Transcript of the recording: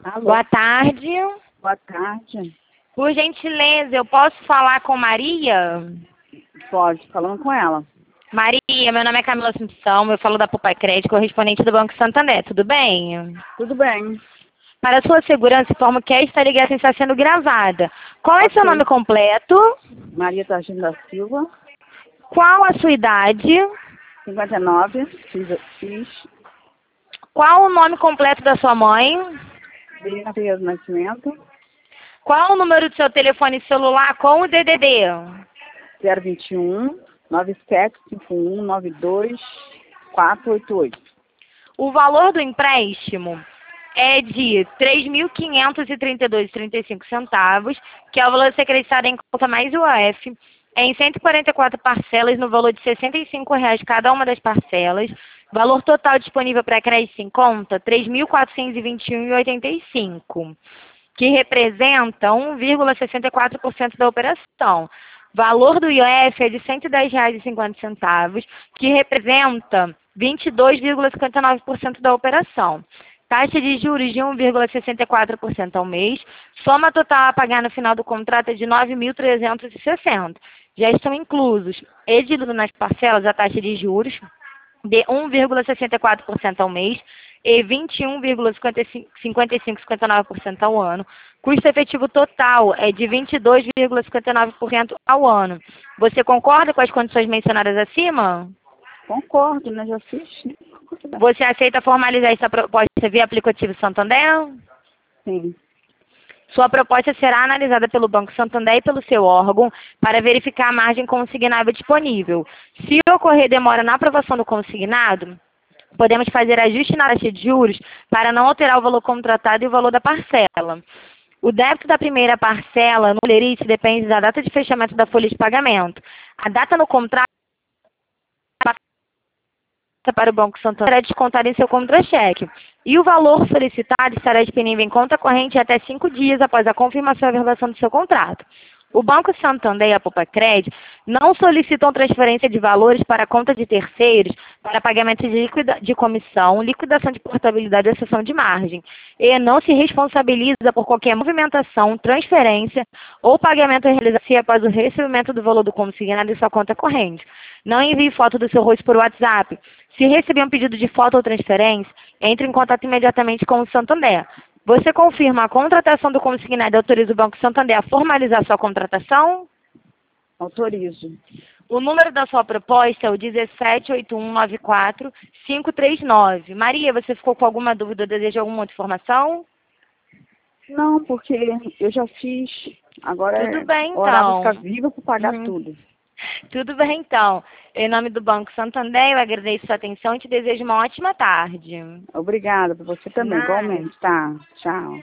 Alô, Boa tarde. boa tarde. Por gentileza, eu posso falar com Maria? Pode, falando com ela. Maria, meu nome é Camila Assumpção, eu falo da Poupa Crédito, correspondente do Banco Santander, tudo bem? Tudo bem. Para a sua segurança, informo que esta ligação está sendo gravada. Qual é seu Ok. nome completo? Maria Targino da Silva, Qual a sua idade? 59, X, Qual o nome completo da sua mãe? Bina Ferreira do Nascimento, Qual o número do seu telefone celular com o DDD? 021 9751 92 488. O valor do empréstimo é de R$ 3.532,35, que é o valor a ser acreditado em conta mais o UF, em 144 parcelas no valor de R$ 65,00 cada uma das parcelas. Valor total disponível para crédito em conta, R$ 3.421,85, que representa 1,64% da operação. Valor do IOF é de R$ 110,50, que representa 22,59% da operação. Taxa de juros de 1,64% ao mês. Soma total a pagar no final do contrato é de 9.360. Já estão inclusos e diluído nas parcelas a taxa de juros de 1,64% ao mês e 21,5559% ao ano. Custo efetivo total é de 22,59% ao ano. Você concorda com as condições mencionadas acima? Concordo, né? Já fiz. Você aceita formalizar essa proposta via aplicativo Santander? Sim. Sua proposta será analisada pelo Banco Santander e pelo seu órgão para verificar a margem consignável disponível. Se ocorrer demora na aprovação do consignado, podemos fazer ajuste na taxa de juros para não alterar o valor contratado e o valor da parcela. O débito da primeira parcela no lerite depende da data de fechamento da folha de pagamento. A data no contrato para o Banco Santander será descontada em seu contra-cheque. E o valor solicitado estará disponível em conta corrente até 5 dias após a confirmação e averbação do seu contrato. O Banco Santander e a Poupa Crédito não solicitam transferência de valores para a conta de terceiros para pagamento de comissão, liquidação de portabilidade ou cessão de margem. E não se responsabiliza por qualquer movimentação, transferência ou pagamento realizado após o recebimento do valor do consignado em sua conta corrente. Não envie foto do seu rosto por WhatsApp. Se receber um pedido de foto ou transferência, entre em contato imediatamente com o Santander. Você confirma a contratação do consignado e autoriza o Banco Santander a formalizar sua contratação? Autorizo. O número da sua proposta é o 178194-539. Maria, você ficou com alguma dúvida ou deseja alguma outra informação? Não, porque eu já fiz. Agora Tudo bem, hora de então. ficar viva para pagar tudo. Tudo bem, então. Em nome do Banco Santander, eu agradeço sua atenção e te desejo uma ótima tarde. Obrigada, por você também, Nada. igualmente, tá? Tchau.